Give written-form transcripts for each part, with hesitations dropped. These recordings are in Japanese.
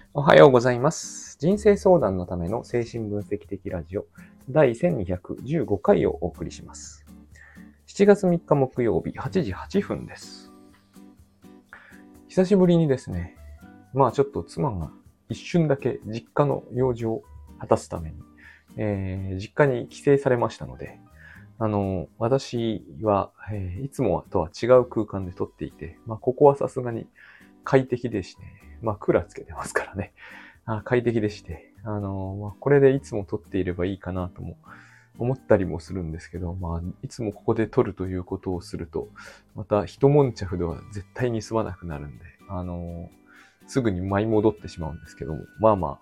おはようございます。人生相談のための精神分析的ラジオ第1215回をお送りします。7月3日木曜日8時8分です。久しぶりにですね、ちょっと妻が一瞬だけ実家の用事を果たすために、実家に帰省されましたので、私は、いつもとは違う空間で撮っていて、ここはさすがに快適でして、クーラーつけてますからね。快適でして、これでいつも撮っていればいいかなとも思ったりもするんですけど、いつもここで撮るということをすると、また一悶着では絶対に済まなくなるんで、すぐに舞い戻ってしまうんですけども、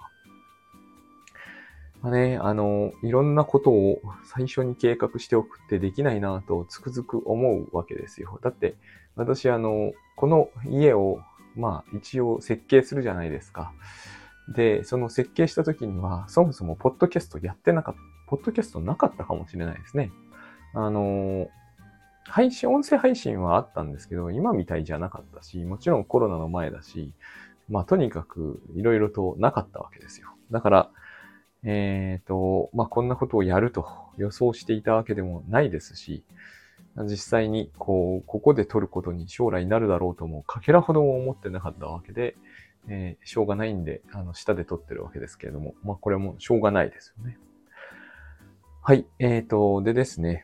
いろんなことを最初に計画しておくってできないなとつくづく思うわけですよ。だって、私この家を、一応設計するじゃないですか。で、その設計した時には、そもそもポッドキャストポッドキャストなかったかもしれないですね。音声配信はあったんですけど、今みたいじゃなかったし、もちろんコロナの前だし、とにかくいろいろとなかったわけですよ。だから、こんなことをやると予想していたわけでもないですし、実際にここで撮ることに将来なるだろうともかけらほども思ってなかったわけで、しょうがないんで、下で撮ってるわけですけれども、これもしょうがないですよね。はい、でですね、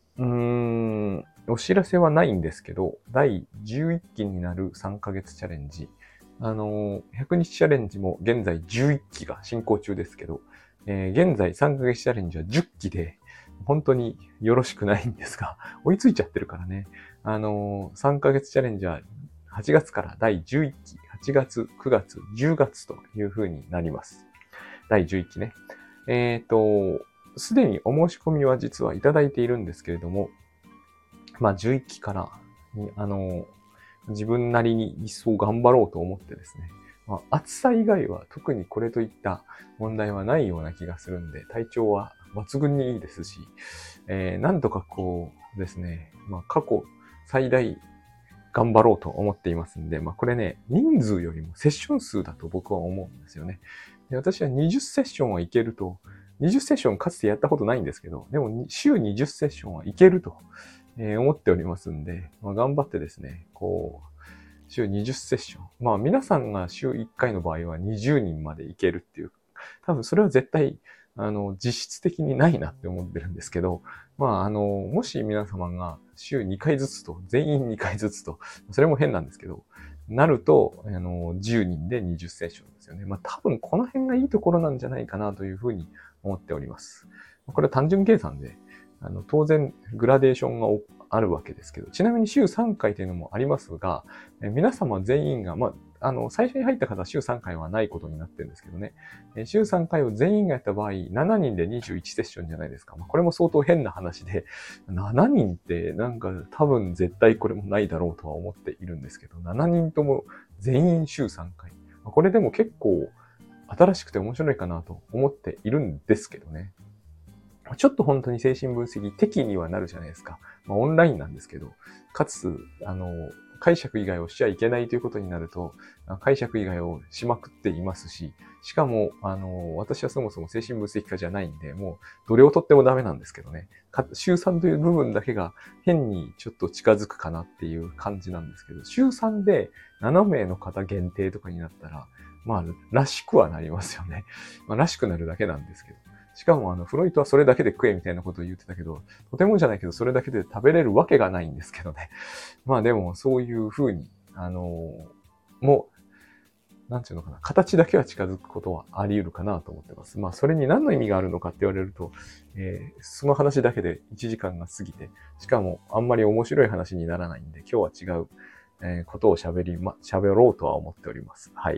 お知らせはないんですけど、第11期になる3ヶ月チャレンジ、100日チャレンジも現在11期が進行中ですけど、現在3ヶ月チャレンジは10期で、本当によろしくないんですが、追いついちゃってるからね。3ヶ月チャレンジは8月から第11期、8月、9月、10月という風になります。第11期ね。すでにお申し込みは実はいただいているんですけれども、11期から自分なりに一層頑張ろうと思ってですね。暑さ以外は特にこれといった問題はないような気がするんで、体調は抜群にいいですし、なんとかこうですね、過去最大頑張ろうと思っていますんで、これね、人数よりもセッション数だと僕は思うんですよね。で、私は20セッションはいけると、20セッションかつてやったことないんですけど、でも週20セッションはいけると思っておりますんで、頑張ってですね、週20セッション。皆さんが週1回の場合は20人までいけるっていう、多分それは絶対、実質的にないなって思ってるんですけど、もし皆様が週2回ずつと、全員2回ずつと、それも変なんですけど、なると、10人で20セッションですよね。多分この辺がいいところなんじゃないかなというふうに思っております。これは単純計算で、当然グラデーションがあるわけですけど、ちなみに週3回というのもありますが、皆様全員が、最初に入った方は週3回はないことになってるんですけどね、週3回を全員がやった場合、7人で21セッションじゃないですか。これも相当変な話で、7人ってなんか多分絶対これもないだろうとは思っているんですけど、7人とも全員週3回。これでも結構新しくて面白いかなと思っているんですけどね。ちょっと本当に精神分析的にはなるじゃないですか。オンラインなんですけど、かつ、解釈以外をしちゃいけないということになると、解釈以外をしまくっていますし、しかも、私はそもそも精神分析家じゃないんで、もう、どれをとってもダメなんですけどね。週3という部分だけが変にちょっと近づくかなっていう感じなんですけど、週3で7名の方限定とかになったら、らしくはなりますよね。らしくなるだけなんですけど。しかもフロイトはそれだけで食えみたいなことを言ってたけど、とてもじゃないけどそれだけで食べれるわけがないんですけどね。でもそういう風に、もう、なんていうのかな、形だけは近づくことはあり得るかなと思ってます。それに何の意味があるのかって言われると、その話だけで1時間が過ぎて、しかもあんまり面白い話にならないんで、今日は違う、ことを喋ろうとは思っております。はい。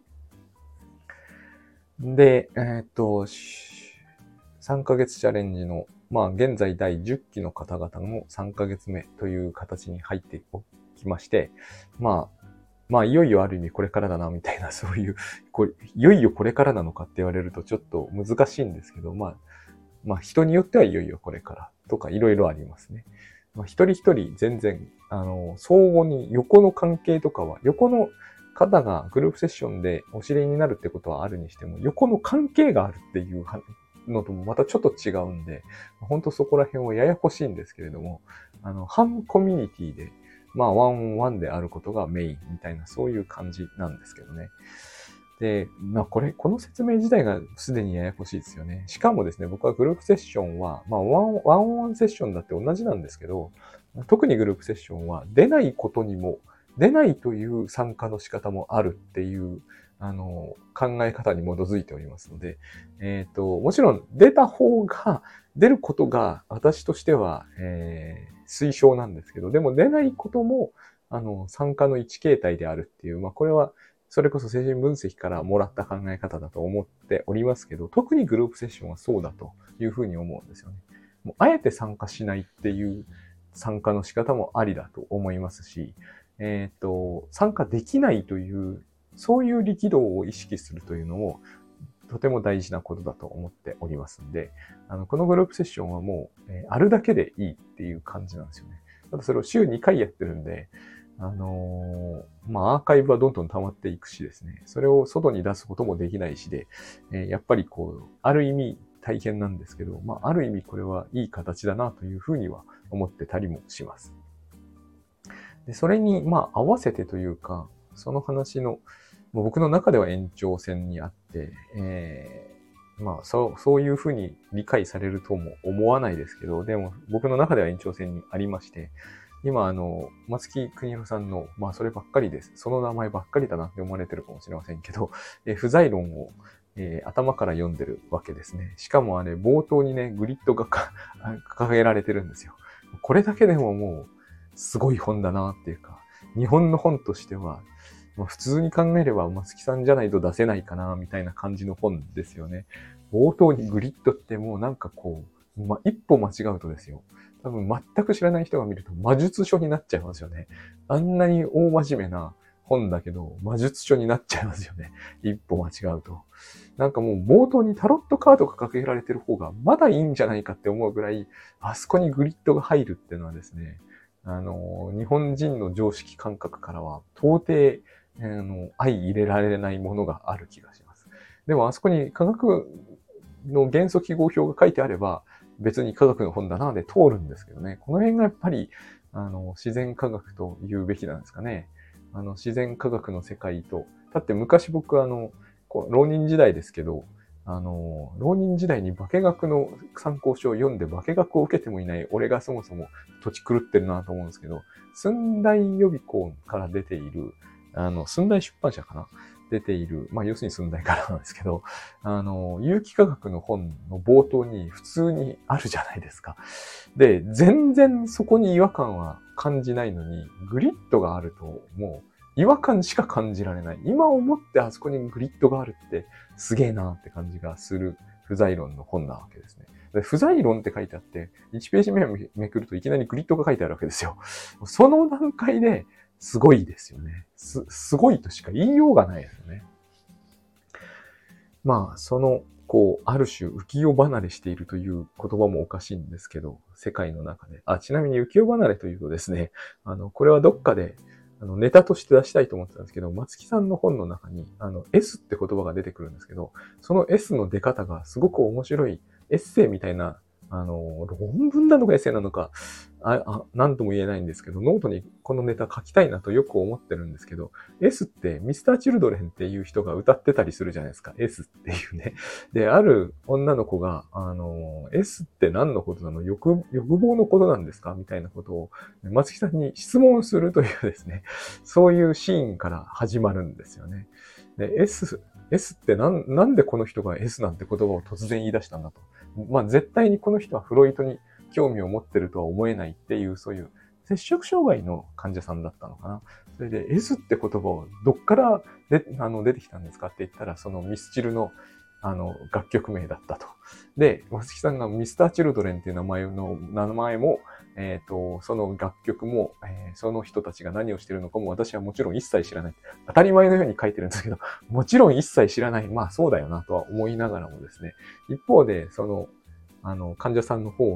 で、3ヶ月チャレンジの、現在第10期の方々の3ヶ月目という形に入っておきまして、いよいよある意味これからだな、みたいな、そういう、いよいよこれからなのかって言われるとちょっと難しいんですけど、人によってはいよいよこれからとかいろいろありますね。一人一人全然、相互に横の関係とかは、横の方がグループセッションでお知り合いになるってことはあるにしても、横の関係があるっていうのともまたちょっと違うんで、本当そこら辺はややこしいんですけれども、半コミュニティで、ワンオンワンであることがメインみたいな、そういう感じなんですけどね。で、この説明自体がすでにややこしいですよね。しかもですね、僕はグループセッションは、ワンオンワンセッションだって同じなんですけど、特にグループセッションは出ないことにも、出ないという参加の仕方もあるっていう、考え方に基づいておりますので、もちろん出ることが私としては、推奨なんですけど、でも出ないことも、参加の一形態であるっていう、これは、それこそ精神分析からもらった考え方だと思っておりますけど、特にグループセッションはそうだというふうに思うんですよね。もうあえて参加しないっていう参加の仕方もありだと思いますし、参加できないという、そういう力道を意識するというのも、とても大事なことだと思っておりますんで、このグループセッションはもう、あるだけでいいっていう感じなんですよね。ただそれを週2回やってるんで、アーカイブはどんどん溜まっていくしですね、それを外に出すこともできないしで、やっぱりある意味大変なんですけど、ある意味これはいい形だなというふうには思ってたりもします。で、それに、合わせてというか、その話の、僕の中では延長線にあって、そういうふうに理解されるとも思わないですけど、でも僕の中では延長線にありまして、今、松木邦弘さんの、そればっかりです。その名前ばっかりだなって思われてるかもしれませんけど、不在論を、頭から読んでるわけですね。しかも冒頭にね、グリッドが掲げられてるんですよ。これだけでももう、すごい本だなっていうか、日本の本としては、普通に考えれば松木さんじゃないと出せないかな、みたいな感じの本ですよね。冒頭にグリッドってもうなんか一歩間違うとですよ。多分全く知らない人が見ると魔術書になっちゃいますよね。あんなに大真面目な本だけど、魔術書になっちゃいますよね。一歩間違うと。なんかもう冒頭にタロットカードが掲げられてる方がまだいいんじゃないかって思うぐらい、あそこにグリッドが入るっていうのはですね、日本人の常識感覚からは到底、相入れられないものがある気がします。でもあそこに科学の元素記号表が書いてあれば、別に科学の本だなで通るんですけどね。この辺がやっぱり、自然科学と言うべきなんですかね。自然科学の世界と、だって昔僕浪人時代ですけど、浪人時代に化学の参考書を読んで化学を受けてもいない俺がそもそも土地狂ってるなと思うんですけど、寸大予備校から出ている、寸大出版社かな出ている、要するに寸大からなんですけど、有機化学の本の冒頭に普通にあるじゃないですか。で、全然そこに違和感は感じないのに、グリッドがあるともう違和感しか感じられない。今思ってあそこにグリッドがあるってすげえなって感じがする不在論の本なわけですね。で不在論って書いてあって、1ページ目をめくるといきなりグリッドが書いてあるわけですよ。その段階ですごいですよね。すごいとしか言いようがないですよね。ある種浮世離れしているという言葉もおかしいんですけど、世界の中で。ちなみに浮世離れというとですね、これはどっかで、ネタとして出したいと思ってたんですけど、松木さんの本の中に、S って言葉が出てくるんですけど、その S の出方がすごく面白いエッセイみたいな、論文なのかエッセイなのか、なんとも言えないんですけど、ノートにこのネタ書きたいなとよく思ってるんですけど、S ってミスターチルドレンっていう人が歌ってたりするじゃないですか。S っていうね。で、ある女の子が、S って何のことなの？欲望のことなんですかみたいなことを松木さんに質問するというですね、そういうシーンから始まるんですよね。で、S ってなんでこの人が S なんて言葉を突然言い出したんだと。絶対にこの人はフロイトに興味を持ってるとは思えないっていう、そういう摂食障害の患者さんだったのかな。それで S って言葉をどっから出てきたんですかって言ったら、そのミスチルの楽曲名だったと。で、松木さんがミスターチルドレンっていう名前も、その楽曲も、その人たちが何をしているのかも私はもちろん一切知らない。当たり前のように書いてるんですけど、もちろん一切知らない。そうだよなとは思いながらもですね。一方で、患者さんの方は、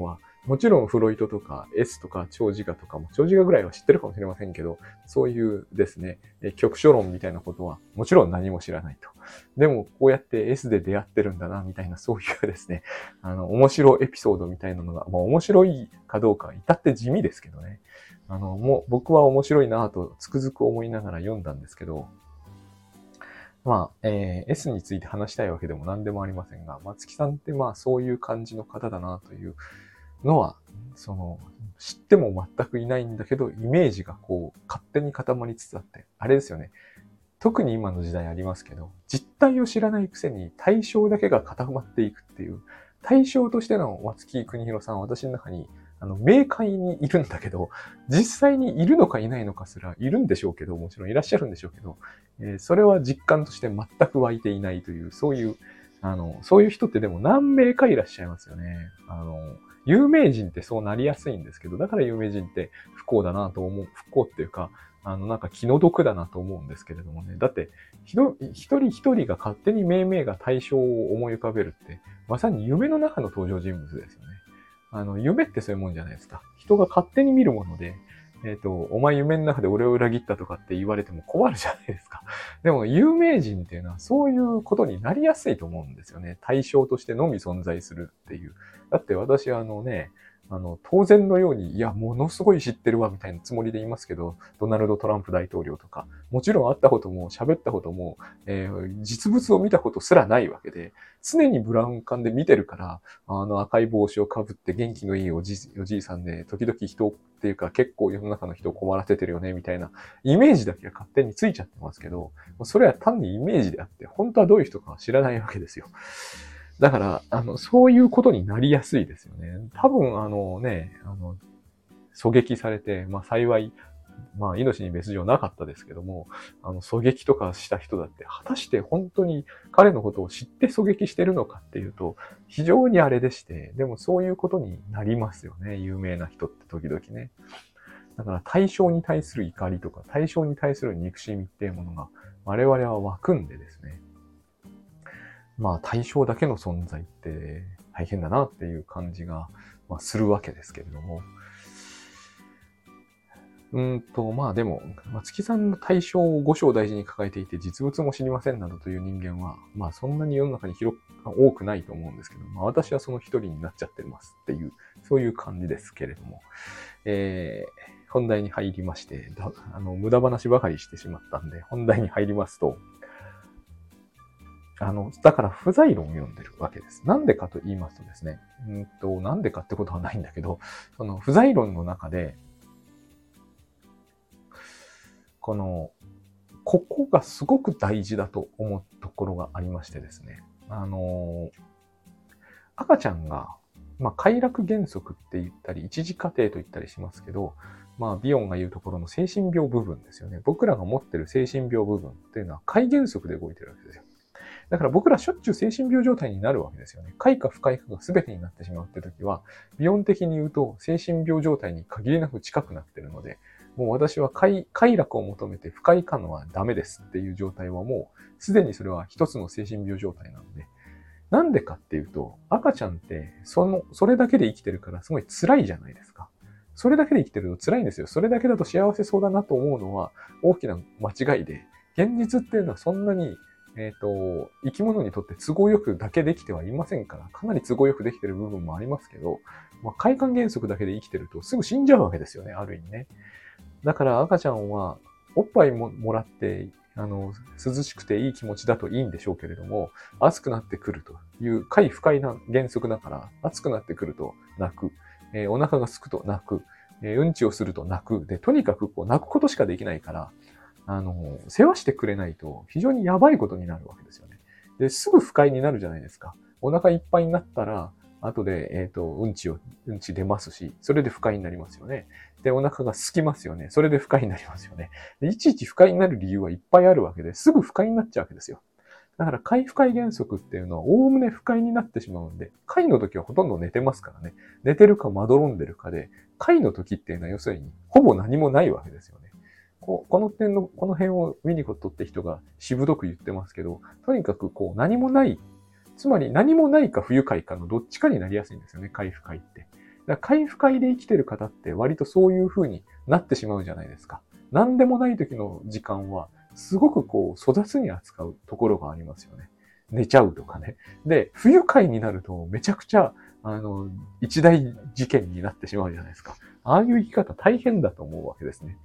もちろんフロイトとか S とか長自我とかも、長自我ぐらいは知ってるかもしれませんけど、そういうですね、局所論みたいなことはもちろん何も知らないと。でもこうやって S で出会ってるんだな、みたいなそういうですね、面白いエピソードみたいなのが、まあ面白いかどうか至って地味ですけどね。もう僕は面白いなぁとつくづく思いながら読んだんですけど、まあ、S について話したいわけでも何でもありませんが、松木さんってまあそういう感じの方だなというのは、知っても全くいないんだけど、イメージがこう、勝手に固まりつつあって、あれですよね。特に今の時代ありますけど、実態を知らないくせに対象だけが固まっていくっていう、対象としての松木邦弘さんは私の中に、明快にいるんだけど、実際にいるのかいないのかすらいるんでしょうけど、もちろんいらっしゃるんでしょうけど、それは実感として全く湧いていないという、そういう人ってでも何名かいらっしゃいますよね。有名人ってそうなりやすいんですけど、だから有名人って不幸だなと思う。不幸っていうか、なんか気の毒だなと思うんですけれどもね。だって、一人一人が勝手に命名が対象を思い浮かべるって、まさに夢の中の登場人物ですよね。夢ってそういうもんじゃないですか。人が勝手に見るもので、お前夢の中で俺を裏切ったとかって言われても困るじゃないですか。でも有名人っていうのはそういうことになりやすいと思うんですよね。対象としてのみ存在するっていう。だって私当然のように、いや、ものすごい知ってるわ、みたいなつもりで言いますけど、ドナルド・トランプ大統領とか、もちろん会ったことも喋ったことも、実物を見たことすらないわけで、常にブラウン管で見てるから、赤い帽子をかぶって元気のいいおじいさんで、時々人っていうか結構世の中の人を困らせてるよね、みたいなイメージだけが勝手についちゃってますけど、それは単にイメージであって、本当はどういう人かは知らないわけですよ。だから、そういうことになりやすいですよね。多分、狙撃されて、まあ幸い、まあ命に別状なかったですけども、狙撃とかした人だって、果たして本当に彼のことを知って狙撃してるのかっていうと、非常にあれでして、でもそういうことになりますよね。有名な人って時々ね。だから対象に対する怒りとか、対象に対する憎しみっていうものが我々は湧くんでですね。まあ対象だけの存在って大変だなっていう感じが、まあ、するわけですけれども。まあでも、松木さんの対象を五章大事に抱えていて実物も知りませんなどという人間は、まあそんなに世の中に多くないと思うんですけど、まあ私はその一人になっちゃってますっていう、そういう感じですけれども。本題に入りまして、無駄話ばかりしてしまったんで、本題に入りますと、だから不在論を読んでるわけです。なんでかと言いますとですね、なんでかってことはないんだけど、その不在論の中で、ここがすごく大事だと思うところがありましてですね、赤ちゃんが、まあ、快楽原則って言ったり、一時過程と言ったりしますけど、まあ、ビヨンが言うところの精神病部分ですよね。僕らが持ってる精神病部分っていうのは快原則で動いてるわけですよ。だから僕らしょっちゅう精神病状態になるわけですよね。快か不快かが全てになってしまうって時は、ビヨン的に言うと精神病状態に限りなく近くなってるので、もう私は快楽を求めて不快感はダメですっていう状態はもうすでにそれは一つの精神病状態なので、なんでかっていうと、赤ちゃんってそれだけで生きてるからすごい辛いじゃないですか。それだけで生きてると辛いんですよ。それだけだと幸せそうだなと思うのは大きな間違いで、現実っていうのはそんなに生き物にとって都合よくだけできてはいませんから、かなり都合よくできてる部分もありますけど、まあ、快感原則だけで生きてるとすぐ死んじゃうわけですよね、ある意味ね。だから赤ちゃんはおっぱいもらって、涼しくていい気持ちだといいんでしょうけれども、暑くなってくるという快不快な原則だから、暑くなってくると泣く、お腹が空くと泣く、うんちをすると泣く、で、とにかくこう泣くことしかできないから、世話してくれないと非常にやばいことになるわけですよね。で、すぐ不快になるじゃないですか。お腹いっぱいになったら、後で、うんち出ますし、それで不快になりますよね。で、お腹が空きますよね。それで不快になりますよね。で、いちいち不快になる理由はいっぱいあるわけで、すぐ不快になっちゃうわけですよ。だから、快不快原則っていうのは、おおむね不快になってしまうんで、快の時はほとんど寝てますからね。寝てるかまどろんでるかで、快の時っていうのは要するに、ほぼ何もないわけですよね。この辺をウィニコットって人がしぶとく言ってますけど、とにかく何もない、つまり何もないか不愉快かのどっちかになりやすいんですよね、快不快って。 だから快不快で生きてる方って割とそういう風になってしまうじゃないですか。何でもない時の時間は、すごくこう、粗雑に扱うところがありますよね。寝ちゃうとかね。で、不愉快になるとめちゃくちゃ、一大事件になってしまうじゃないですか。ああいう生き方大変だと思うわけですね。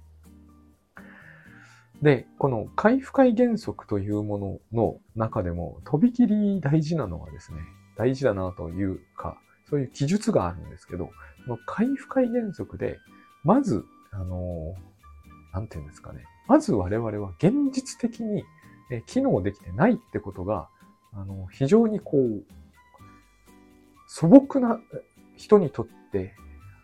で、この快不快原則というものの中でも、とびきり大事なのはですね、大事だなというか、そういう記述があるんですけど、この快不快原則で、まず、なんていうんですかね。まず我々は現実的に機能できてないってことが、非常にこう、素朴な人にとって、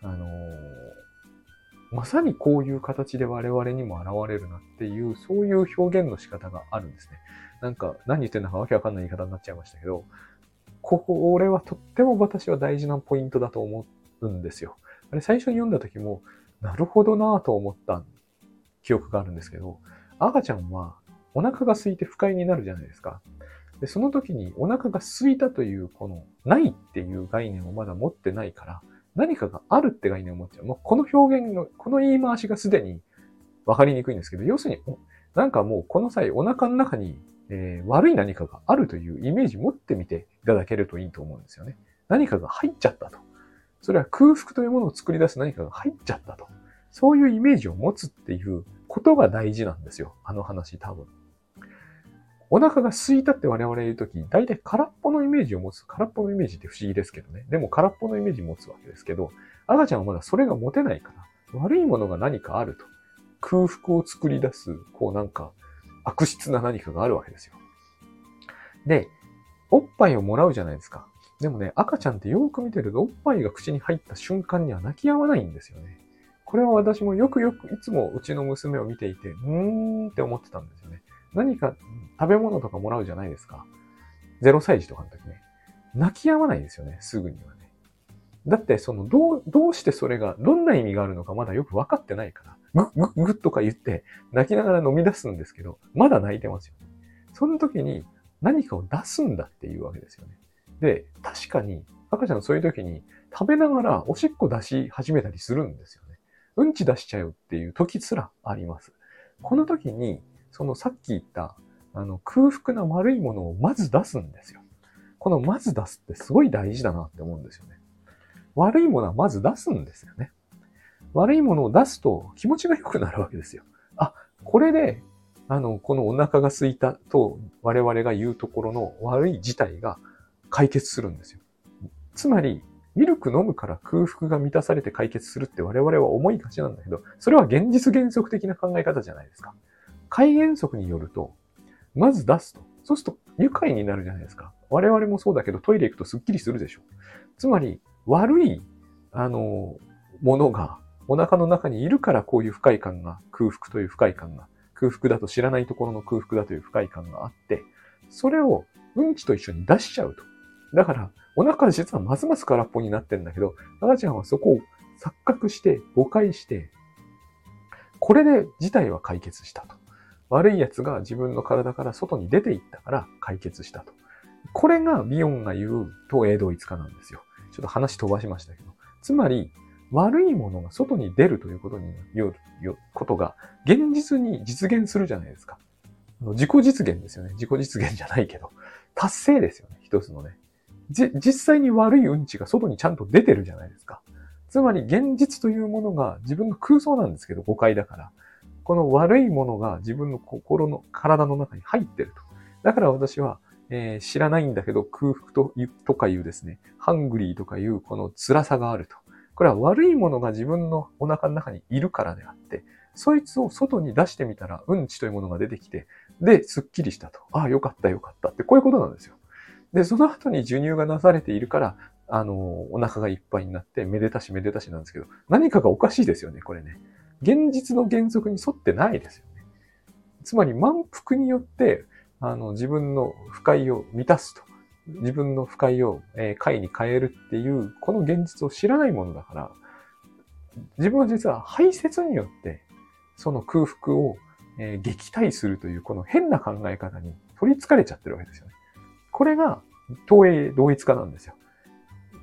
まさにこういう形で我々にも現れるなっていう、そういう表現の仕方があるんですね。なんか、何言ってんのかわけわかんない言い方になっちゃいましたけど、これはとっても私は大事なポイントだと思うんですよ。あれ最初に読んだ時も、なるほどなぁと思った記憶があるんですけど、赤ちゃんはお腹が空いて不快になるじゃないですか。で、その時にお腹が空いたというこのないっていう概念をまだ持ってないから、何かがあるって概念を持っちゃう。もうこの表現の、この言い回しがすでに分かりにくいんですけど、要するに、なんかもうこの際お腹の中に、悪い何かがあるというイメージ持ってみていただけるといいと思うんですよね。何かが入っちゃったと。それは空腹というものを作り出す何かが入っちゃったと。そういうイメージを持つっていうことが大事なんですよ。あの話多分。お腹が空いたって我々言うとき、大体空っぽのイメージを持つ。空っぽのイメージって不思議ですけどね。でも空っぽのイメージを持つわけですけど、赤ちゃんはまだそれが持てないから、悪いものが何かあると。空腹を作り出す、こうなんか、悪質な何かがあるわけですよ。で、おっぱいをもらうじゃないですか。でもね、赤ちゃんってよく見てると、おっぱいが口に入った瞬間には泣き止まないんですよね。これは私もよくいつもうちの娘を見ていて、って思ってたんですよね。何か食べ物とかもらうじゃないですか。0歳児とかの時ね。泣き止まないんですよね、すぐにはね。だって、どうしてそれが、どんな意味があるのかまだよく分かってないから、ぐっとか言って、泣きながら飲み出すんですけど、まだ泣いてますよね。その時に何かを出すんだっていうわけですよね。で、確かに、赤ちゃんそういう時に食べながらおしっこ出し始めたりするんですよね。うんち出しちゃうっていう時すらあります。この時に、さっき言った、空腹な悪いものをまず出すんですよ。このまず出すってすごい大事だなって思うんですよね。悪いものはまず出すんですよね。悪いものを出すと気持ちが良くなるわけですよ。あ、これで、このお腹が空いたと我々が言うところの悪い事態が解決するんですよ。つまり、ミルク飲むから空腹が満たされて解決するって我々は思いがちなんだけど、それは現実原則的な考え方じゃないですか。快原則によると、まず出すと。そうすると愉快になるじゃないですか。我々もそうだけどトイレ行くとスッキリするでしょ。つまり、悪い、ものがお腹の中にいるからこういう不快感が、空腹という不快感が、空腹だと知らないところの空腹だという不快感があって、それをうんちと一緒に出しちゃうと。だから、お腹は実はますます空っぽになってるんだけど、赤ちゃんはそこを錯覚して、誤解して、これで事態は解決したと。悪い奴が自分の体から外に出ていったから解決したと。これがビヨンが言う東映同一化なんですよ。ちょっと話飛ばしましたけど。つまり、悪いものが外に出るということが現実に実現するじゃないですか。自己実現ですよね。自己実現じゃないけど。達成ですよね。一つのね。実際に悪いうんちが外にちゃんと出てるじゃないですか。つまり現実というものが自分の空想なんですけど、誤解だから。この悪いものが自分の体の中に入ってると。だから私は、知らないんだけど空腹とかいうですね、ハングリーとかいうこの辛さがあると。これは悪いものが自分のお腹の中にいるからであって、そいつを外に出してみたらうんちというものが出てきて、で、スッキリしたと。ああ、よかったよかったって、こういうことなんですよ。で、その後に授乳がなされているから、お腹がいっぱいになって、めでたしめでたしなんですけど、何かがおかしいですよね、これね。現実の原則に沿ってないですよね。つまり満腹によって、自分の不快を満たすと。自分の不快を、快に変えるっていう、この現実を知らないものだから、自分は実は排泄によって、その空腹を、撃退するという、この変な考え方に取り憑かれちゃってるわけですよね。これが、東映同一化なんですよ。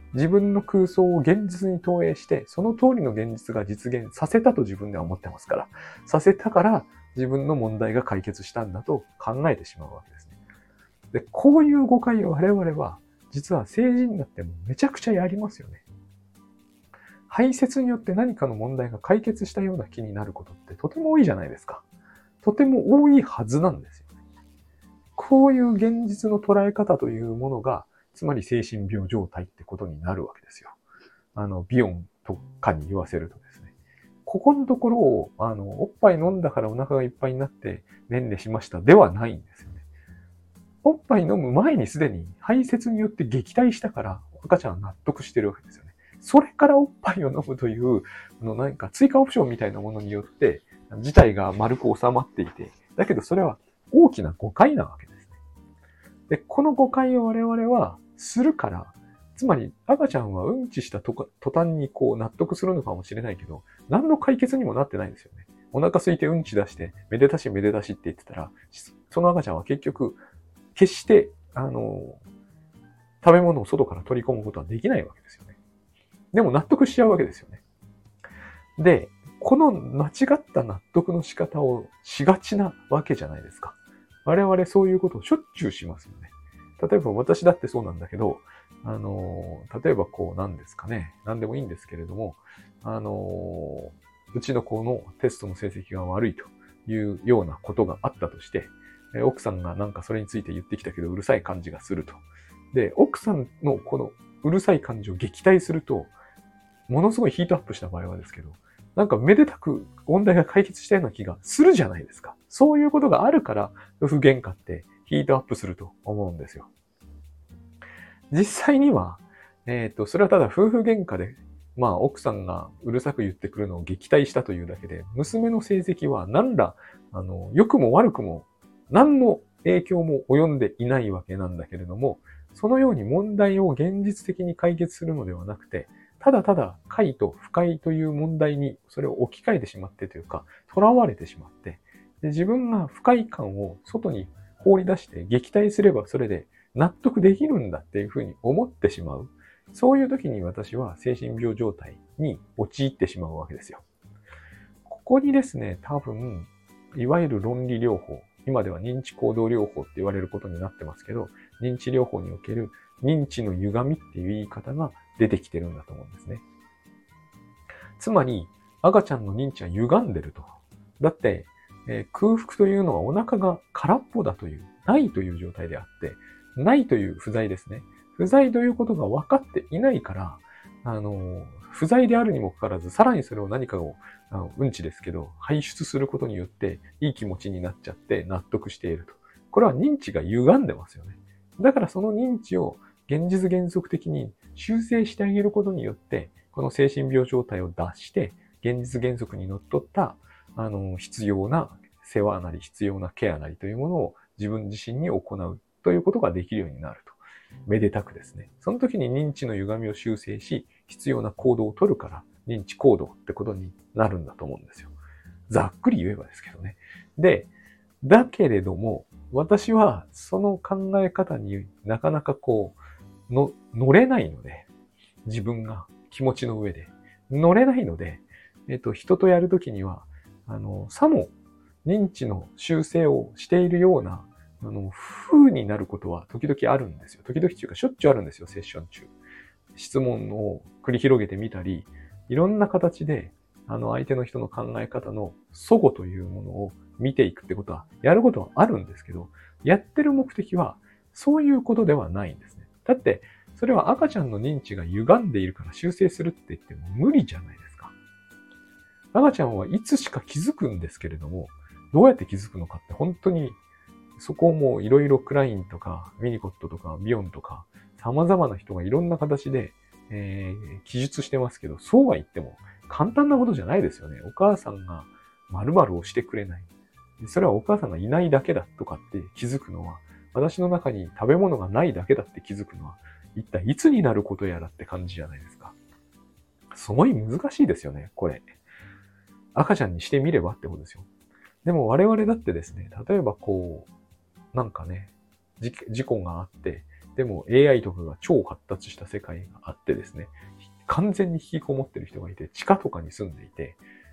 自分の空想を現実に投影して、その通りの現実が実現させたと自分では思ってますから、させたから自分の問題が解決したんだと考えてしまうわけですね。で、こういう誤解を我々は、実は成人になってもめちゃくちゃやりますよね。排泄によって何かの問題が解決したような気になることってとても多いじゃないですか。とても多いはずなんですよね。こういう現実の捉え方というものが、つまり精神病状態ってことになるわけですよ。ビヨンとかに言わせるとですね。ここのところを、おっぱい飲んだからお腹がいっぱいになって便利しましたではないんですよね。おっぱい飲む前にすでに排泄によって撃退したから赤ちゃんは納得してるわけですよね。それからおっぱいを飲むという、何か追加オプションみたいなものによって、事態が丸く収まっていて、だけどそれは大きな誤解なわけですね。で、この誤解を我々はするから、つまり赤ちゃんはうんちした途端にこう納得するのかもしれないけど、何の解決にもなってないんですよね。お腹空いてうんち出して、めでたしめでたしって言ってたら、その赤ちゃんは結局、決して、食べ物を外から取り込むことはできないわけですよね。でも納得しちゃうわけですよね。で、この間違った納得の仕方をしがちなわけじゃないですか。我々そういうことをしょっちゅうしますよね。例えば私だってそうなんだけど、例えばこうなんですかね。何でもいいんですけれども、うちの子のテストの成績が悪いというようなことがあったとして、奥さんがなんかそれについて言ってきたけどうるさい感じがすると。で、奥さんのこのうるさい感じを撃退すると、ものすごいヒートアップした場合はですけど、なんかめでたく問題が解決したような気がするじゃないですか。そういうことがあるから、夫婦喧嘩ってヒートアップすると思うんですよ。実際には、それはただ夫婦喧嘩で、まあ奥さんがうるさく言ってくるのを撃退したというだけで、娘の成績は何ら、良くも悪くも、何の影響も及んでいないわけなんだけれども、そのように問題を現実的に解決するのではなくて、ただただ快と不快という問題にそれを置き換えてしまってというか、囚われてしまって、で自分が不快感を外に放り出して撃退すればそれで納得できるんだっていうふうに思ってしまう。そういう時に私は精神病状態に陥ってしまうわけですよ。ここにですね、多分、いわゆる論理療法、今では認知行動療法って言われることになってますけど、認知療法における認知の歪みっていう言い方が出てきてるんだと思うんですね。つまり、赤ちゃんの認知は歪んでると。だって、空腹というのはお腹が空っぽだという、ないという状態であって、ないという不在ですね。不在ということが分かっていないから、不在であるにもかかわらず、さらにそれを何かを、うんちですけど、排出することによって、いい気持ちになっちゃって納得していると。これは認知が歪んでますよね。だからその認知を現実原則的に修正してあげることによって、この精神病状態を脱して、現実原則にのっとった、必要な世話なり、必要なケアなりというものを自分自身に行うということができるようになると。めでたくですね。その時に認知の歪みを修正し、必要な行動を取るから、認知行動ってことになるんだと思うんですよ。ざっくり言えばですけどね。で、だけれども、私はその考え方になかなか乗れないので、自分が気持ちの上で乗れないので、人とやるときには、さも認知の修正をしているような、風になることは時々あるんですよ。時々というかしょっちゅうあるんですよ、セッション中。質問を繰り広げてみたり、いろんな形で、相手の人の考え方の齟齬というものを見ていくってことは、やることはあるんですけど、やってる目的は、そういうことではないんですね。だって、それは赤ちゃんの認知が歪んでいるから修正するって言っても無理じゃないですか。赤ちゃんはいつしか気づくんですけれども、どうやって気づくのかって本当に、そこもいろいろクラインとか、ウィニコットとか、ビヨンとか、様々な人がいろんな形で、記述してますけど、そうは言っても簡単なことじゃないですよね。お母さんが〇〇をしてくれない。それはお母さんがいないだけだとかって気づくのは、私の中に食べ物がないだけだって気づくのは、一体いつになることやらって感じじゃないですか。すごい難しいですよね、これ。赤ちゃんにしてみればってことですよ。でも我々だってですね、例えばなんかね、事故があって、 でも AI とかが超発達した世界があってですね、完全に引きこもってる人がいて、地下とかに住んでいて、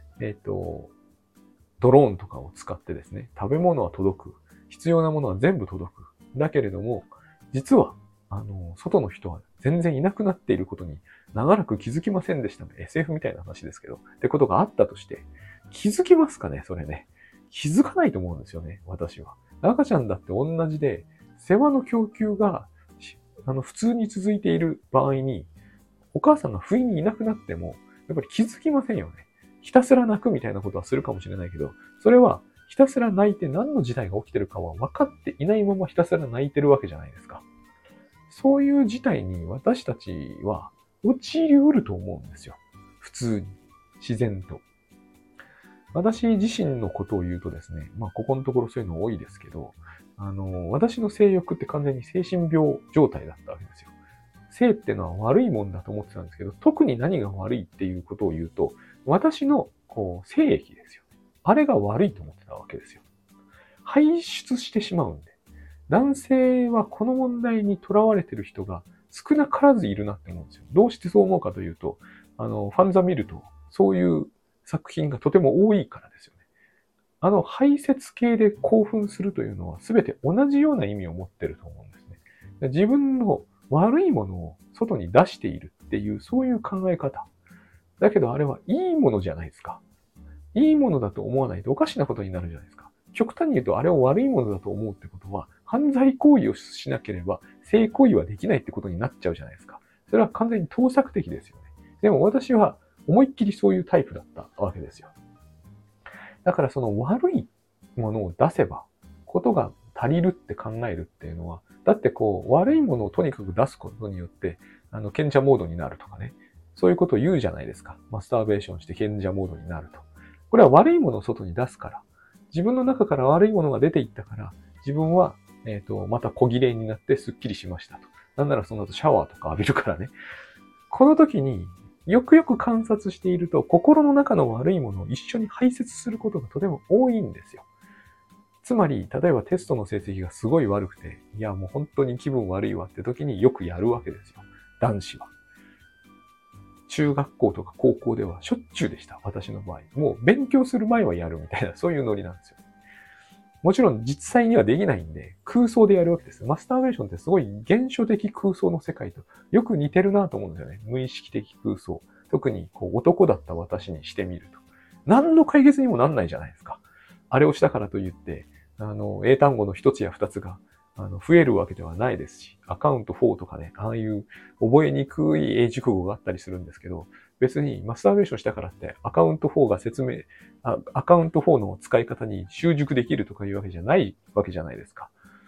ドローンとかを使ってですね、食べ物は届く。必要なものは全部届く。だけれども、実は、外の人は全然いなくなっていることに長らく気づきませんでしたね。SF みたいな話ですけど。ってことがあったとして、気づきますかねそれね。気づかないと思うんですよね、私は。赤ちゃんだって同じで、世話の供給が、普通に続いている場合に、お母さんが不意にいなくなっても、やっぱり気づきませんよね。ひたすら泣くみたいなことはするかもしれないけど、それはひたすら泣いて何の事態が起きてるかは分かっていないままひたすら泣いてるわけじゃないですか。そういう事態に私たちは陥りうると思うんですよ。普通に。自然と。私自身のことを言うとですね、ここのところそういうの多いですけど、私の性欲って完全に精神病状態だったわけですよ。性っていうのは悪いもんだと思ってたんですけど、特に何が悪いっていうことを言うと、私の精液ですよ。あれが悪いと思ってたわけですよ。排出してしまうんで。男性はこの問題にとらわれてる人が少なからずいるなって思うんですよ。どうしてそう思うかというと、ファンザ見ると、そういう作品がとても多いからですよね。排泄系で興奮するというのは全て同じような意味を持ってると思うんですね。自分の悪いものを外に出しているっていう、そういう考え方。だけどあれはいいものじゃないですか。いいものだと思わないとおかしなことになるじゃないですか。極端に言うとあれを悪いものだと思うってことは、犯罪行為をしなければ性行為はできないってことになっちゃうじゃないですか。それは完全に盗作的ですよね。でも私は思いっきりそういうタイプだったわけですよ。だからその悪いものを出せば、ことが足りるって考えるっていうのは、だって悪いものをとにかく出すことによって、賢者モードになるとかね。そういうことを言うじゃないですか。マスターベーションして賢者モードになると。これは悪いものを外に出すから。自分の中から悪いものが出ていったから、自分は、また小綺麗になってスッキリしましたと。なんならその後シャワーとか浴びるからね。この時によくよく観察していると、心の中の悪いものを一緒に排泄することがとても多いんですよ。つまり、例えばテストの成績がすごい悪くて、いやもう本当に気分悪いわって時によくやるわけですよ。男子は。中学校とか高校ではしょっちゅうでした。私の場合。もう勉強する前はやるみたいな、そういうノリなんですよ。もちろん実際にはできないんで、空想でやるわけです。マスターベーションってすごい現象的空想の世界とよく似てるなと思うんですよね。無意識的空想。特に男だった私にしてみると。何の解決にもなんないじゃないですか。あれをしたからといって、英単語の一つや二つが、増えるわけではないですし、アカウント4とかね、ああいう覚えにくい英熟語があったりするんですけど、別にマスターベーションしたからってアカウント4がアカウント4の使い方に習熟できるとかいうわけじゃないわけじゃないですか。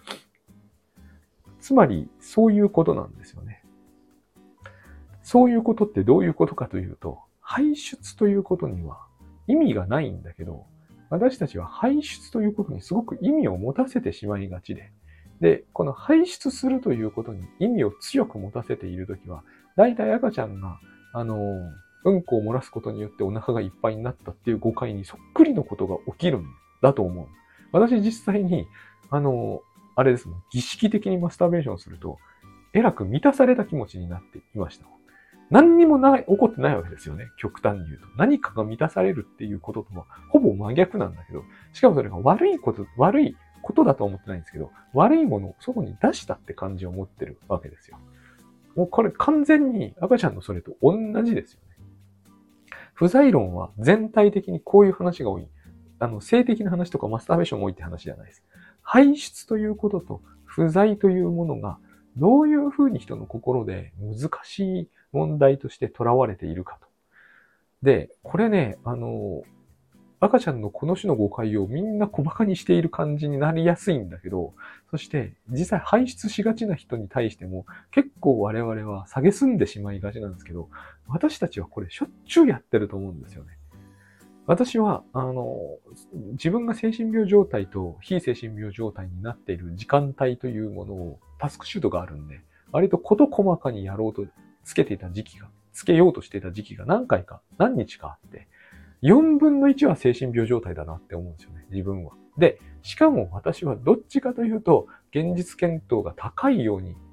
つまり、そういうことなんですよね。そういうことってどういうことかというと、排出ということには意味がないんだけど、私たちは排出ということにすごく意味を持たせてしまいがちで、この排出するということに意味を強く持たせているときは、だいたい赤ちゃんが、うんこを漏らすことによってお腹がいっぱいになったっていう誤解にそっくりのことが起きるんだと思う。私実際に、あれですもん、儀式的にマスターベーションすると、えらく満たされた気持ちになっていました。何にも起こってないわけですよね。極端に言うと。何かが満たされるっていうこととは、ほぼ真逆なんだけど、しかもそれが悪いことだとは思ってないんですけど、悪いものを外に出したって感じを持ってるわけですよ。もうこれ完全に赤ちゃんのそれと同じですよね。不在論は全体的にこういう話が多い。性的な話とかマスターベーションが多いって話じゃないです。排出ということと不在というものがどういうふうに人の心で難しい問題として囚われているかと。で、これね、赤ちゃんのこの種の誤解をみんな小馬鹿にしている感じになりやすいんだけど、そして実際排出しがちな人に対しても結構我々は蔑んでしまいがちなんですけど、私たちはこれしょっちゅうやってると思うんですよね。私は、自分が精神病状態と非精神病状態になっている時間帯というものをタスクシュートがあるんで、割と事細かにやろうとつけようとしていた時期が何日かあって、4分の1は精神病状態だなって思うんですよね、自分は。で、しかも私はどっちかというと、現実検討が高いように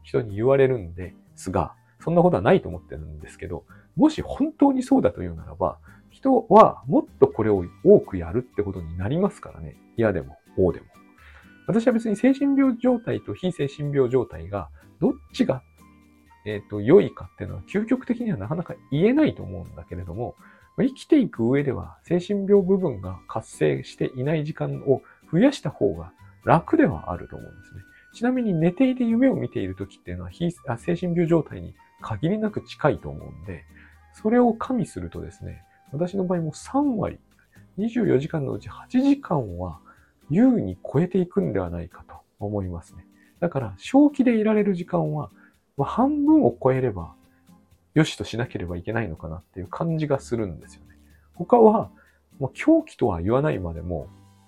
人に言われるんですが、そんなことはないと思ってるんですけど、もし本当にそうだというならば、人はもっとこれを多くやるってことになりますからね。嫌でも、王でも。私は別に精神病状態と非精神病状態が、どっちが、良いかっていうのは究極的にはなかなか言えないと思うんだけれども、生きていく上では精神病部分が活性していない時間を増やした方が楽ではあると思うんですね。ちなみに寝ていて夢を見ている時っていうのは精神病状態に限りなく近いと思うんで、それを加味するとですね、私の場合も3割、24時間のうち8時間は優に超えていくんではないかと思いますね。だから正気でいられる時間は半分を超えれば良しとしなければいけないのかなっていう感じがするんですよね。他は、狂気とは言わないまでも、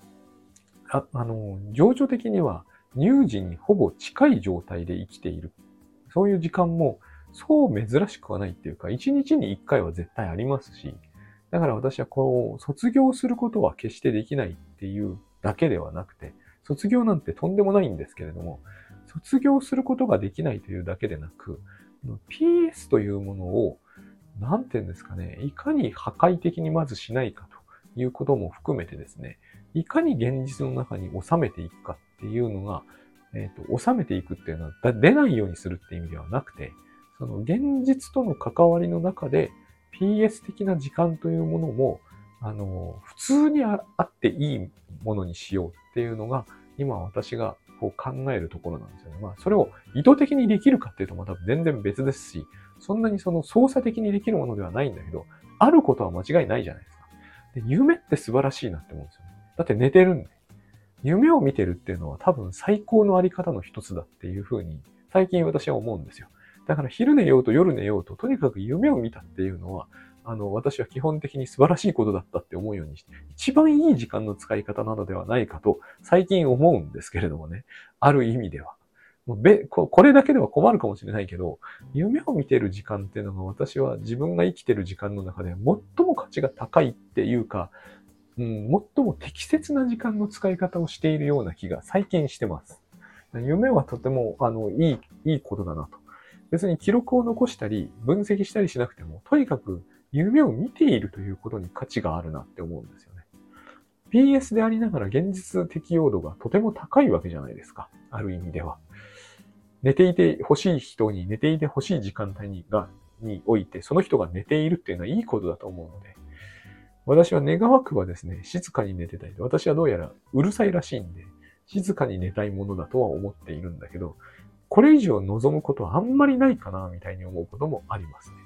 情緒的には乳児にほぼ近い状態で生きている。そういう時間もそう珍しくはないっていうか、1日に1回は絶対ありますし、だから私は卒業することは決してできないっていうだけではなくて、卒業なんてとんでもないんですけれども、卒業することができないというだけでなく、PS というものを、なんていうんですかね、いかに破壊的にまずしないかということも含めてですね、いかに現実の中に収めていくかっていうのが、収めていくっていうのは出ないようにするっていう意味ではなくて、その現実との関わりの中で PS 的な時間というものも、普通にあっていいものにしようっていうのが、今私がこう考えるところなんですよね。それを意図的にできるかっていうとまた全然別ですし、そんなに操作的にできるものではないんだけど、あることは間違いないじゃないですか。で、夢って素晴らしいなって思うんですよね。だって寝てるんで。夢を見てるっていうのは多分最高のあり方の一つだっていうふうに最近私は思うんですよ。だから昼寝ようと夜寝ようととにかく夢を見たっていうのは私は基本的に素晴らしいことだったって思うようにして、一番いい時間の使い方なのではないかと最近思うんですけれどもね。ある意味では。これだけでは困るかもしれないけど、夢を見てる時間っていうのが私は自分が生きてる時間の中で最も価値が高いっていうか、最も適切な時間の使い方をしているような気が最近してます。夢はとてもいいことだなと。別に記録を残したり分析したりしなくても、とにかく夢を見ているということに価値があるなって思うんですよね。PS でありながら現実適用度がとても高いわけじゃないですか。ある意味では。寝ていて欲しい人に寝ていて欲しい時間帯において、その人が寝ているっていうのはいいことだと思うので、私は願わくばですね、静かに寝てたい。私はどうやらうるさいらしいんで、静かに寝たいものだとは思っているんだけど、これ以上望むことはあんまりないかな、みたいに思うこともありますね。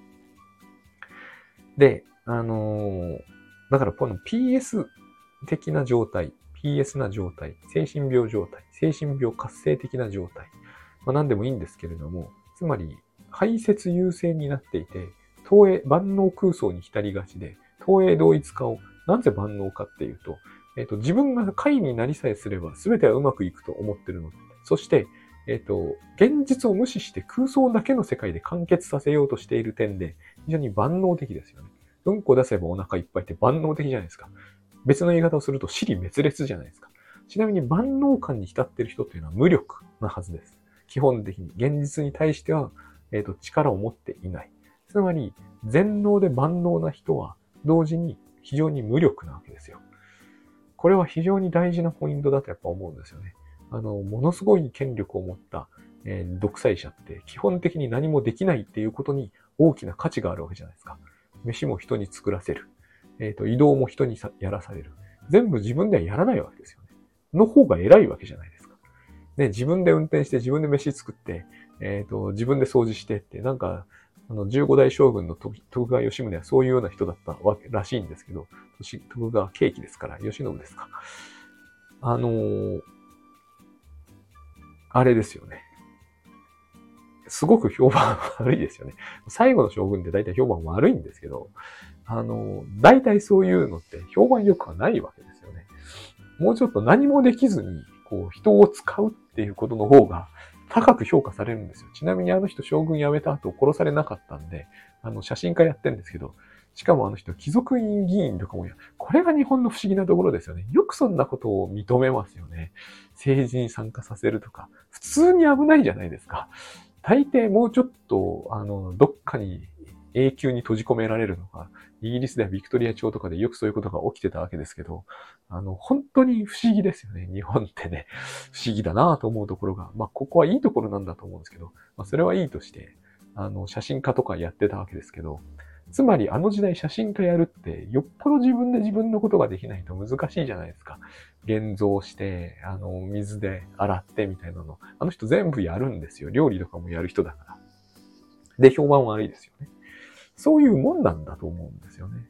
で、だからこの PS 的な状態、PS な状態、精神病状態、精神病活性的な状態、何でもいいんですけれども、つまり排泄優先になっていて、万能空想に浸りがちで、投影同一化を、なぜ万能かっていうと、自分が解になりさえすれば全てはうまくいくと思ってるの。そして、現実を無視して空想だけの世界で完結させようとしている点で、非常に万能的ですよね。うんこ出せばお腹いっぱいって万能的じゃないですか。別の言い方をすると死に滅裂じゃないですか。ちなみに万能感に浸っている人っていうのは無力なはずです。基本的に。現実に対しては、力を持っていない。つまり、全能で万能な人は、同時に非常に無力なわけですよ。これは非常に大事なポイントだとやっぱ思うんですよね。ものすごい権力を持った、独裁者って基本的に何もできないっていうことに大きな価値があるわけじゃないですか。飯も人に作らせる。移動も人にやらされる。全部自分ではやらないわけですよね。の方が偉いわけじゃないですか。ね、自分で運転して自分で飯作って、自分で掃除してって、なんか、15代将軍の徳川吉宗はそういうような人だったわけらしいんですけど、徳川慶喜ですから、慶喜ですか。あれですよね。すごく評判悪いですよね。最後の将軍って大体評判悪いんですけど、大体そういうのって評判良くはないわけですよね。もうちょっと何もできずに、人を使うっていうことの方が高く評価されるんですよ。ちなみにあの人将軍辞めた後殺されなかったんで、写真家やってるんですけど、 しかもあの人、貴族院議員とかもこれが日本の不思議なところですよね。よくそんなことを認めますよね。政治に参加させるとか。普通に危ないじゃないですか。大抵もうちょっと、どっかに永久に閉じ込められるのが、イギリスではビクトリア朝とかでよくそういうことが起きてたわけですけど、本当に不思議ですよね。日本ってね、不思議だなと思うところが、ここはいいところなんだと思うんですけど、それはいいとして、写真家とかやってたわけですけど、つまりあの時代写真家やるって、よっぽど自分で自分のことができないと難しいじゃないですか。現像して、水で洗ってみたいなの。あの人全部やるんですよ。料理とかもやる人だから。で、評判悪いですよね。そういうもんなんだと思うんですよね。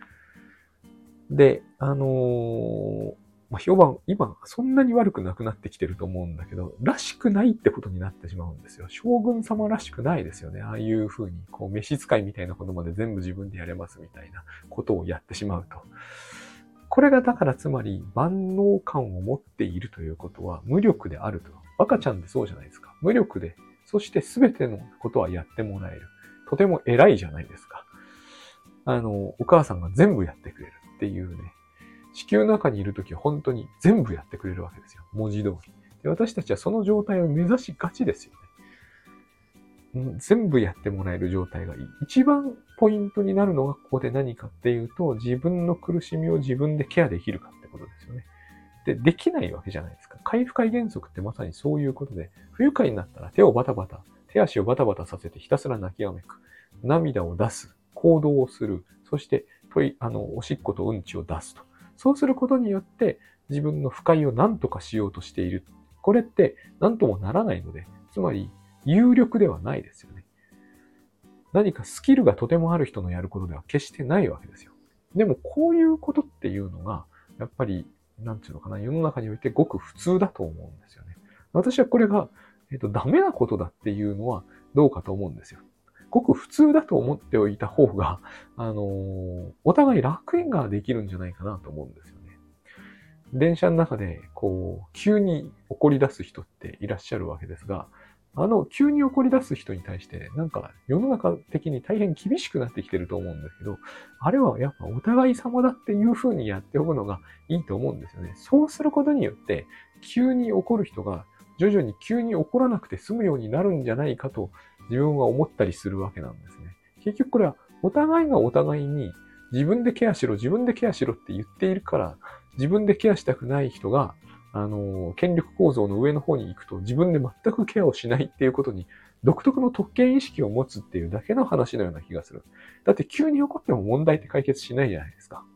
で、評判、今、そんなに悪くなくなってきてると思うんだけど、らしくないってことになってしまうんですよ。将軍様らしくないですよね。ああいう風に、召使いみたいなことまで全部自分でやれますみたいなことをやってしまうと。これがだからつまり万能感を持っているということは無力であると。赤ちゃんってそうじゃないですか。無力で、そして全てのことはやってもらえる。とても偉いじゃないですか。お母さんが全部やってくれるっていうね。地球の中にいるときは本当に全部やってくれるわけですよ。文字通り。で、私たちはその状態を目指しがちですよね。全部やってもらえる状態がいい。一番ポイントになるのがここで何かっていうと、自分の苦しみを自分でケアできるかってことですよね。で、できないわけじゃないですか。回復快原則ってまさにそういうことで、不愉快になったら手足をバタバタさせてひたすら泣きわめく。涙を出す。行動をする。そして、おしっことうんちを出すと。そうすることによって自分の不快を何とかしようとしている。これって何ともならないので、つまり有力ではないですよね。何かスキルがとてもある人のやることでは決してないわけですよ。でもこういうことっていうのが、やっぱり、なんていうのかな、世の中においてごく普通だと思うんですよね。私はこれが、ダメなことだっていうのはどうかと思うんですよ。ごく普通だと思っておいた方が、お互い楽ができるんじゃないかなと思うんですよね。電車の中で、急に怒り出す人っていらっしゃるわけですが、急に怒り出す人に対して、なんか世の中的に大変厳しくなってきてると思うんですけど、あれはやっぱお互い様だっていう風にやっておくのがいいと思うんですよね。そうすることによって、急に怒る人が徐々に急に怒らなくて済むようになるんじゃないかと自分は思ったりするわけなんですね。結局これはお互いがお互いに自分でケアしろって言っているから、自分でケアしたくない人が権力構造の上の方に行くと自分で全くケアをしないっていうことに独特の特権意識を持つっていうだけの話のような気がする。だって急に起こっても問題って解決しないじゃないですか。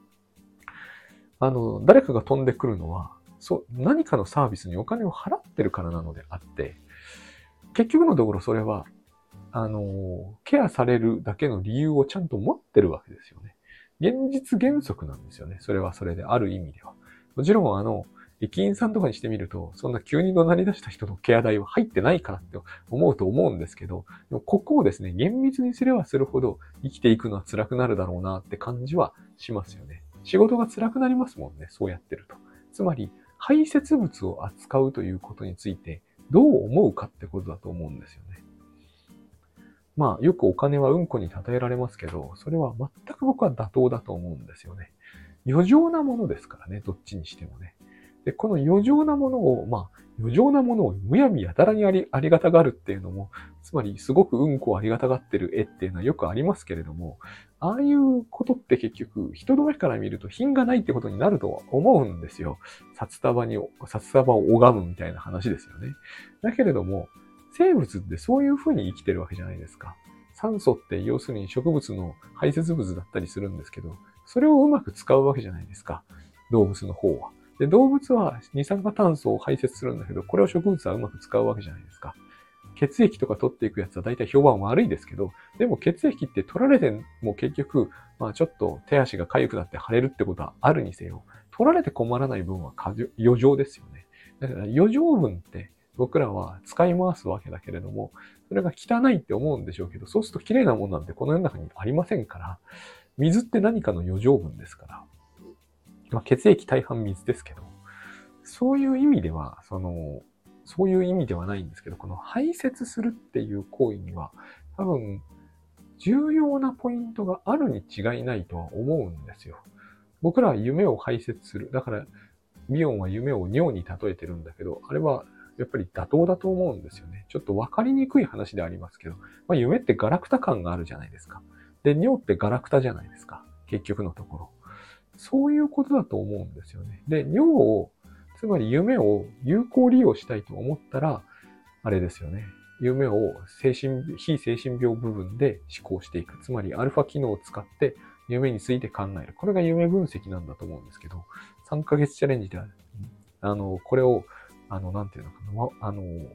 誰かが飛んでくるのは、何かのサービスにお金を払ってるからなのであって、結局のところそれは、ケアされるだけの理由をちゃんと持ってるわけですよね。現実原則なんですよね。それはそれである意味では。もちろん駅員さんとかにしてみると、そんな急に怒鳴り出した人のケア代は入ってないからって思うんですけど、でもここをですね、厳密にすればするほど生きていくのは辛くなるだろうなって感じはしますよね。仕事が辛くなりますもんね、そうやってると。つまり、排泄物を扱うということについて、どう思うかってことだと思うんですよね。よくお金はうんこに例えられますけど、それは全く僕は妥当だと思うんですよね。余剰なものですからね、どっちにしてもね。で、この余剰なものを、余剰なものをむやみやたらにありがたがるっていうのも、つまりすごくうんこをありがたがってる絵っていうのはよくありますけれども、ああいうことって結局、人の目から見ると品がないってことになるとは思うんですよ。札束を拝むみたいな話ですよね。だけれども、生物ってそういう風に生きてるわけじゃないですか。酸素って要するに植物の排泄物だったりするんですけど、それをうまく使うわけじゃないですか。動物の方は。で、動物は二酸化炭素を排泄するんだけど、これを植物はうまく使うわけじゃないですか。血液とか取っていくやつは大体評判悪いですけど、でも血液って取られても結局、ちょっと手足が痒くなって腫れるってことはあるにせよ、取られて困らない分は余剰ですよね。だから余剰分って僕らは使い回すわけだけれども、それが汚いって思うんでしょうけど、そうすると綺麗なものなんてこの世の中にありませんから、水って何かの余剰分ですから、血液大半水ですけど、そういう意味では、そういう意味ではないんですけど、この排泄するっていう行為には、多分、 重要なポイントがあるに違いないとは思うんですよ。僕らは夢を排泄する。だから、ミオンは夢を尿に例えてるんだけど、あれはやっぱり妥当だと思うんですよね。ちょっと分かりにくい話でありますけど、夢ってガラクタ感があるじゃないですか。で、尿ってガラクタじゃないですか。結局のところ。そういうことだと思うんですよね。で、尿を、つまり夢を有効利用したいと思ったら、あれですよね。夢を非精神病部分で思考していく。つまり、アルファ機能を使って夢について考える。これが夢分析なんだと思うんですけど、3ヶ月チャレンジでは、これを、なんていうのかな、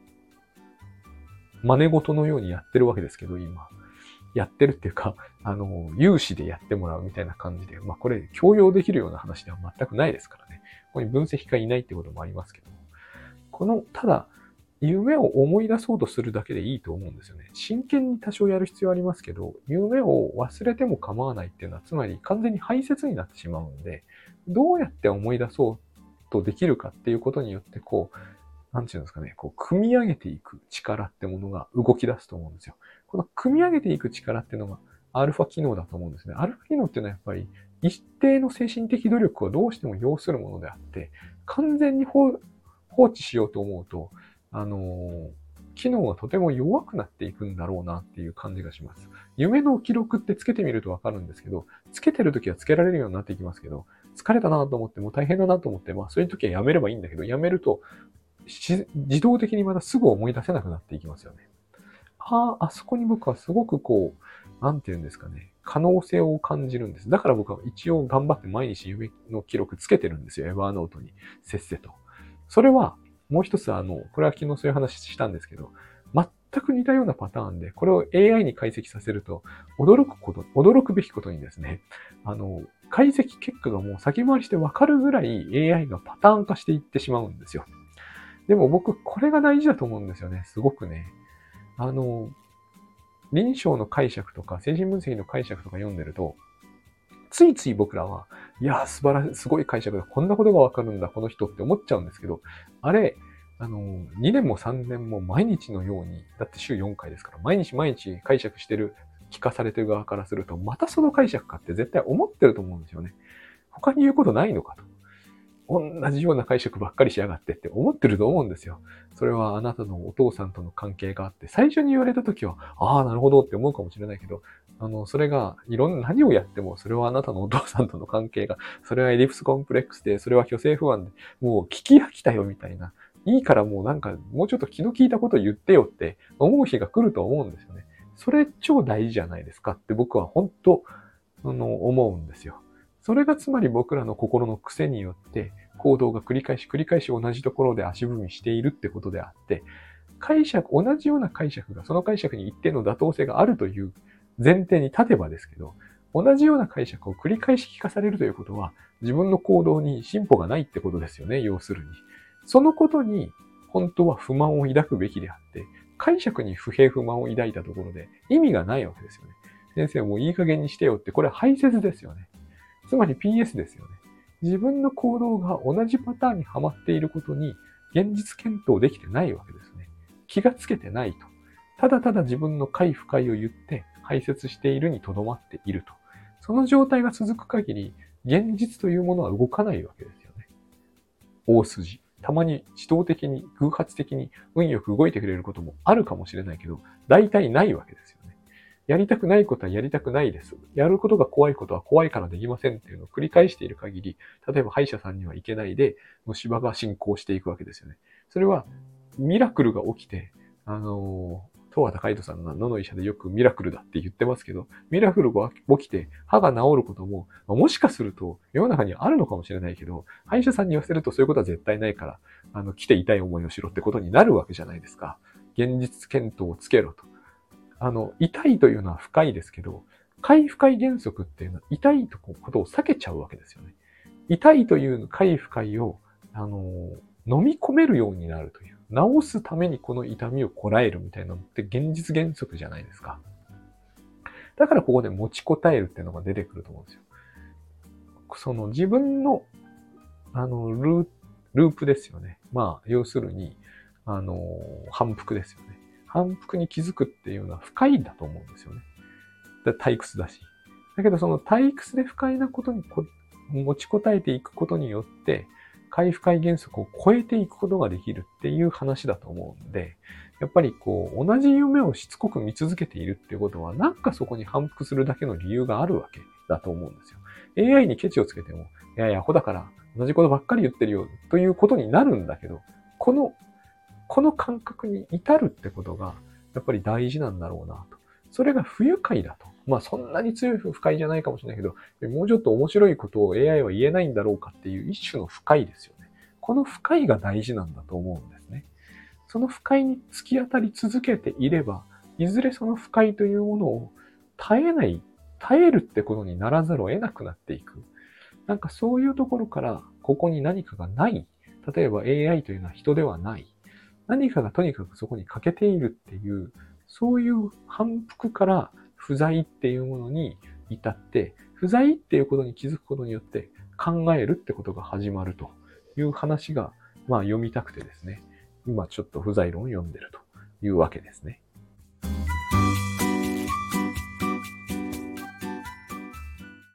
真似事のようにやってるわけですけど、今。やってるっていうか、有志でやってもらうみたいな感じで、これ、強要できるような話では全くないですからね。ここに分析家いないってこともありますけど、ただ、夢を思い出そうとするだけでいいと思うんですよね。真剣に多少やる必要はありますけど、夢を忘れても構わないっていうのは、つまり完全に排泄になってしまうんで、どうやって思い出そうとできるかっていうことによって、なんていうんですかね、組み上げていく力ってものが動き出すと思うんですよ。この組み上げていく力っていうのがアルファ機能だと思うんですね。アルファ機能っていうのはやっぱり一定の精神的努力をどうしても要するものであって、完全に放置しようと思うと、機能がとても弱くなっていくんだろうなっていう感じがします。夢の記録ってつけてみるとわかるんですけど、つけてるときはつけられるようになっていきますけど、疲れたなと思って、もう大変だなと思って、そういう時はやめればいいんだけど、やめると、自動的にまたすぐ思い出せなくなっていきますよね。あそこに僕はすごくなんていうんですかね、可能性を感じるんです。だから僕は一応頑張って毎日夢の記録つけてるんですよ。エヴァーノートにせっせと。それは、もう一つこれは昨日そういう話したんですけど、全く似たようなパターンで、これを AI に解析させると、驚くべきことにですね、解析結果がもう先回りしてわかるぐらい AI がパターン化していってしまうんですよ。でも僕、これが大事だと思うんですよね。すごくね。臨床の解釈とか、精神分析の解釈とか読んでると、ついつい僕らは、いや、すごい解釈だ。こんなことがわかるんだ、この人って思っちゃうんですけど、あれ、2年も3年も毎日のように、だって週4回ですから、毎日毎日解釈してる、聞かされてる側からすると、またその解釈かって絶対思ってると思うんですよね。他に言うことないのかと。同じような解釈ばっかりしやがってって思ってると思うんですよ。それはあなたのお父さんとの関係があって、最初に言われた時は、ああ、なるほどって思うかもしれないけど、それが、何をやっても、それはあなたのお父さんとの関係が、それはエディプスコンプレックスで、それは虚勢不安で、もう聞き飽きたよみたいな。いいからもうもうちょっと気の利いたこと言ってよって思う日が来ると思うんですよね。それ超大事じゃないですかって僕は本当、思うんですよ。それがつまり僕らの心の癖によって行動が繰り返し同じところで足踏みしているってことであって、同じような解釈がその解釈に一定の妥当性があるという前提に立てばですけど、同じような解釈を繰り返し聞かされるということは自分の行動に進歩がないってことですよね、要するに。そのことに本当は不満を抱くべきであって、解釈に不平不満を抱いたところで意味がないわけですよね。先生もういい加減にしてよって、これは排泄ですよね。つまり PS ですよね。自分の行動が同じパターンにはまっていることに現実検討できてないわけですね。気がつけてないと。ただただ自分の快不快を言って排泄しているにとどまっていると。その状態が続く限り、現実というものは動かないわけですよね。大筋。たまに自動的に、偶発的に運よく動いてくれることもあるかもしれないけど、大体ないわけですよね。やりたくないことはやりたくないです。やることが怖いことは怖いからできませんっていうのを繰り返している限り、例えば歯医者さんには行けないで、虫歯が進行していくわけですよね。それは、ミラクルが起きて、東和海人さんが野の医者でよくミラクルだって言ってますけど、ミラクルが起きて歯が治ることも、もしかすると世の中にあるのかもしれないけど、歯医者さんに言わせるとそういうことは絶対ないから、来て痛い思いをしろってことになるわけじゃないですか。現実検討をつけろと。痛いというのは不快ですけど、快不快原則っていうのは痛いことを避けちゃうわけですよね。痛いという快不快を、飲み込めるようになるという。治すためにこの痛みをこらえるみたいなのって現実原則じゃないですか。だからここで持ちこたえるっていうのが出てくると思うんですよ。その自分の、ループですよね。要するに、反復ですよね。反復に気づくっていうのは不快だと思うんですよね。 退屈だし。だけどその退屈で不快なことに持ちこたえていくことによって、快不快原則を超えていくことができるっていう話だと思うんで、やっぱり同じ夢をしつこく見続けているっていうことは、なんかそこに反復するだけの理由があるわけだと思うんですよ。AI にケチをつけても、いやいや、アホだから同じことばっかり言ってるよということになるんだけど、この感覚に至るってことが、やっぱり大事なんだろうなと。それが不愉快だと。そんなに強い不快じゃないかもしれないけど、もうちょっと面白いことを AI は言えないんだろうかっていう一種の不快ですよね。この不快が大事なんだと思うんですね。その不快に突き当たり続けていれば、いずれその不快というものを耐えるってことにならざるを得なくなっていく。なんかそういうところから、ここに何かがない。例えば AI というのは人ではない。何かがとにかくそこに欠けているっていう、そういう反復から不在っていうものに至って、不在っていうことに気づくことによって考えるってことが始まるという話が、読みたくてですね、今ちょっと不在論を読んでるというわけですね。